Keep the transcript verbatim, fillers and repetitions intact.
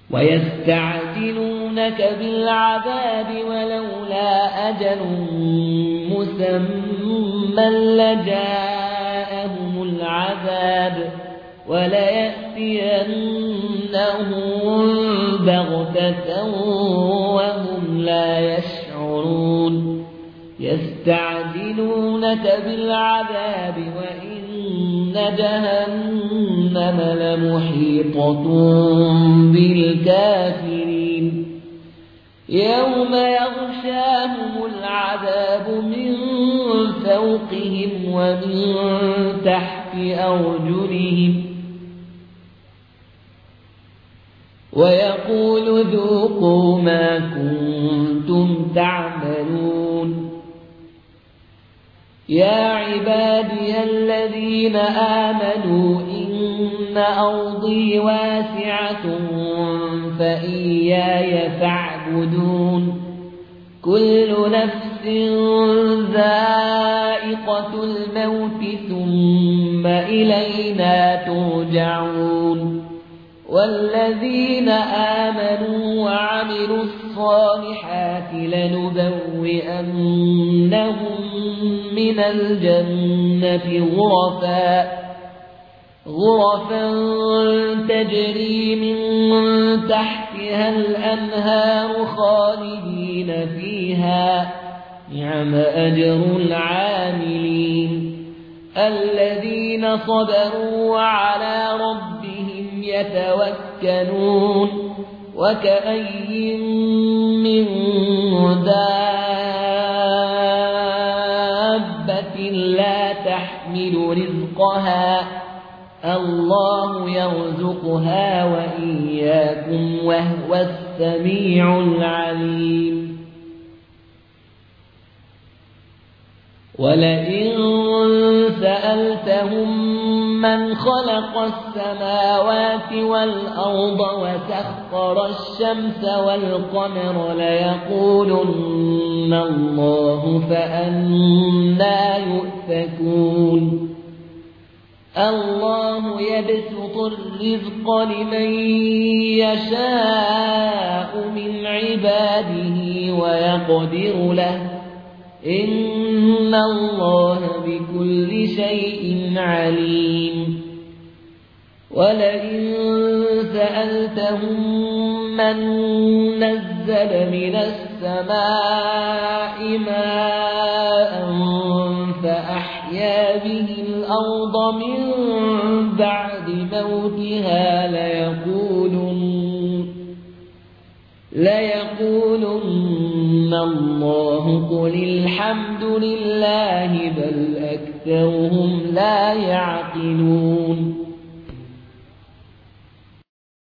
ويستعجلونك بالعذاب ولولا أجل مسمى لجاءهم العذاب وليأتينهم بغتة وهم لا يشعرون يستعجلونك بالعذاب وإن جهنم لمحيطة بالكافرين يوم يغشاهم العذاب من فوقهم ومن تحت أرجلهم ويقول ذوقوا ما كنتم تعملون يا عبادي الذين آمنوا إن أرضي واسعة فإياي فاعبدون كل نفس ذائقة الموت ثم إلينا ترجعون والذين آمنوا وعملوا الصالحات لنبوئنهم من الجنة غرفا غرفا تجري من تحتها الأنهار خالدين فيها نعم أجر العاملين الذين صبروا وعلى ربهم يتوكلون وكأي من دابة لا تحمل رزقها الله يرزقها وإياكم وهو السميع العليم ولئن سألتهم من خلق السماوات والأرض وسخر الشمس والقمر ليقولن الله فأنى يؤفكون الله يبسط الرزق لمن يشاء من عباده ويقدر له إن الله بكل شيء عليم ولئن سألتهم من نزل من السماء ماء فأحيا به الأرض من بعد موتها ليقولن ليقولن الله قل الحمد لله بل أكثرهم لا يعقلون